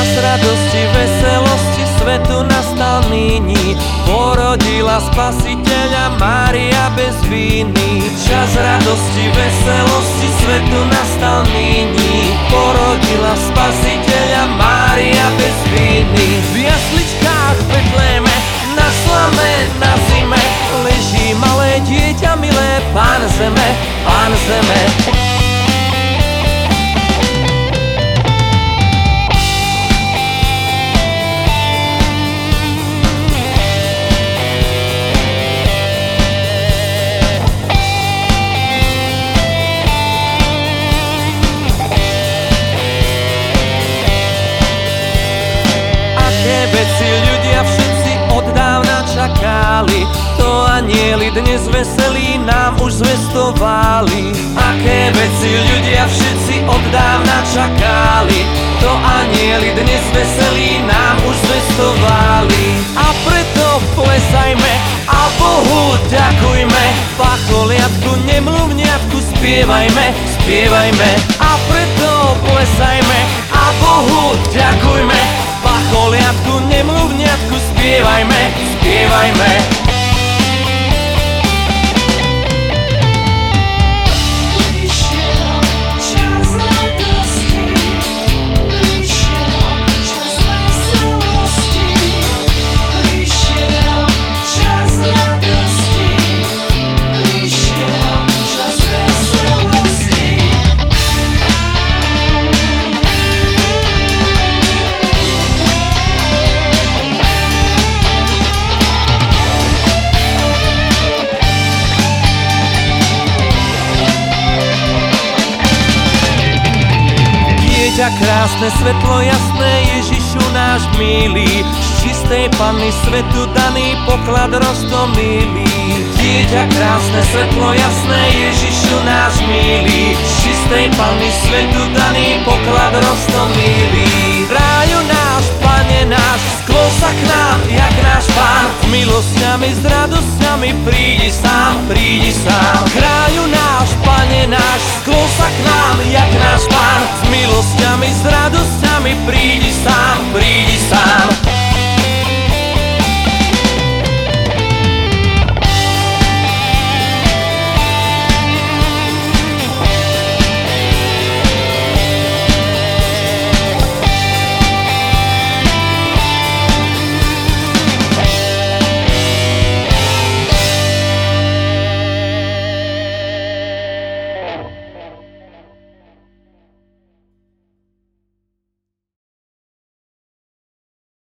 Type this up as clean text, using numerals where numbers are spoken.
radosti, veselosti svetu nastal nyní. Porodila Spasiteľa Mária bez viny. Čas radosti, veselosti svetu nastal nyní. Porodila Spasiteľa Mária bez viny. V jasličkách v Betléme, na slame, na zime, leží malé dieťa milé, Pán zeme, Pán zeme. Veci ľudia všetci od dávna čakali, to anjeli dnes veselí nám už zvestovali. Aké veci ľudia všetci od dávna čakali, to anjeli dnes veselí nám už zvestovali. A preto plesajme a Bohu ďakujme, pacholiatku, nemluvniatku, spievajme, spievajme. A preto plesajme a Bohu ďakujme, pacholiatku, nemluvniatku, spievajme, spievajme. Krásne, svetlo jasné, Ježišu náš milý, z čistej Panny svetu daný poklad roztomilý. Dieťa krásne, svetlo jasné, Ježišu náš milý, z čistej Panny svetu daný poklad roztomilý. V ráju náš, Pane náš, sklon sa k nám, jak náš Pán, s milosťami, s radosťami, prídi sám, prídi sám. V ráju náš, Pane náš, sklon sa k nám, jak náš Pán, s milosťami,